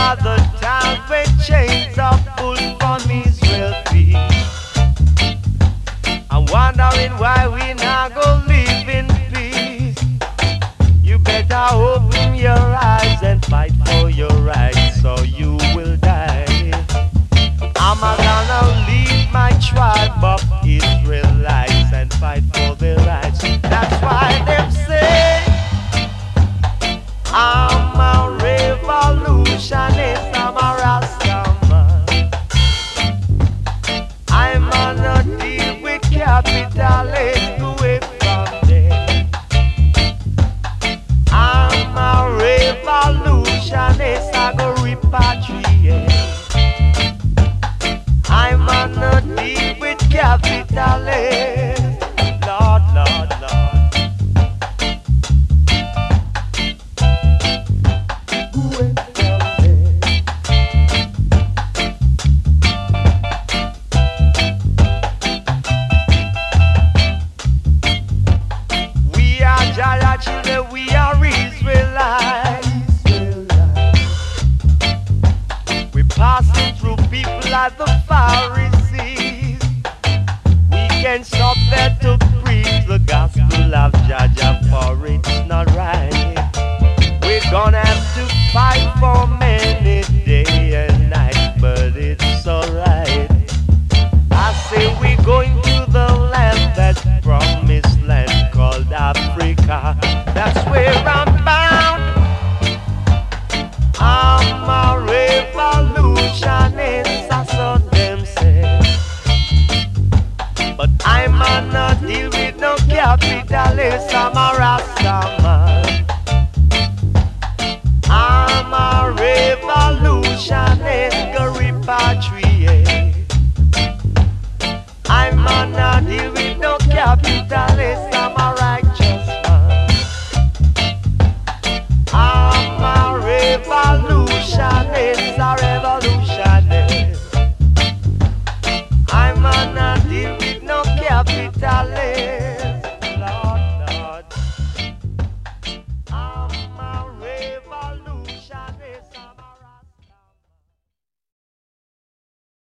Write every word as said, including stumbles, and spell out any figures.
are the times when chains are pulled from Israel feet. I'm wondering why we not go live in peace. You better open your eyes and fight for your rights, or you will die. I'm gonna leave my tribe of Israelites and fight for their rights. That's why them say I'm a revolutionist, I'm a Rastaman. I'm gonna deal with capitalists away from them. I'm a revolutionist, I go repatriate. I'm gonna deal with capitalists. Lord, Lord, Lord. We are Jah children, we are Israelites. We're passing through people like the